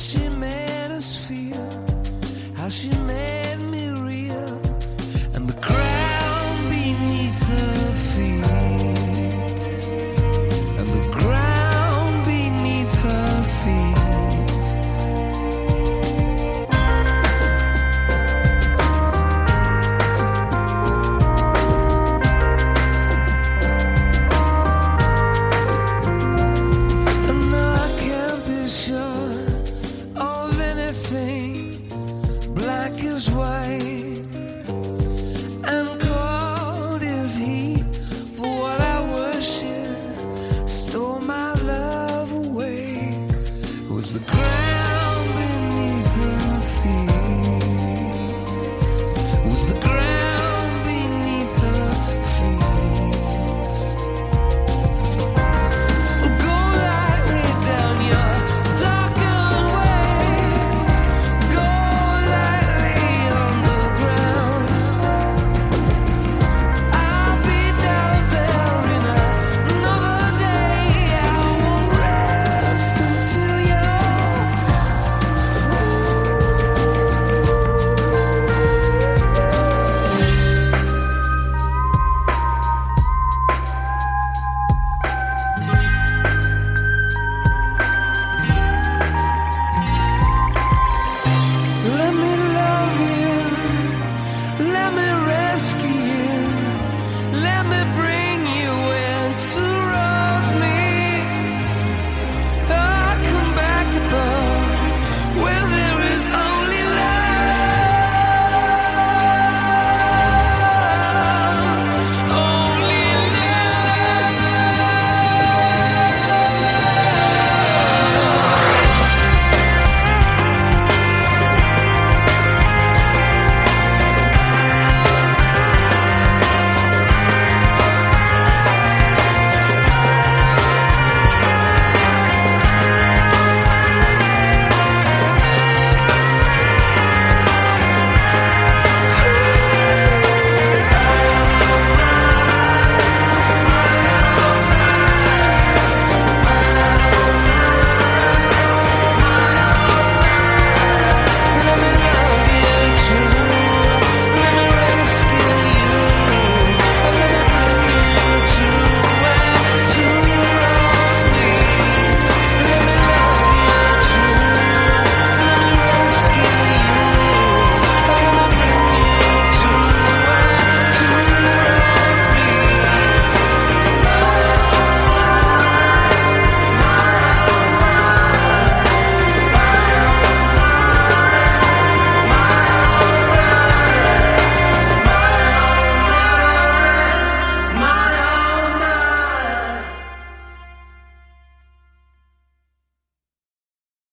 she made us feel, how she made me real, and the ground beneath her feet, and the ground beneath her feet. White and cold as heat, for what I worship stole my love away. It was the ground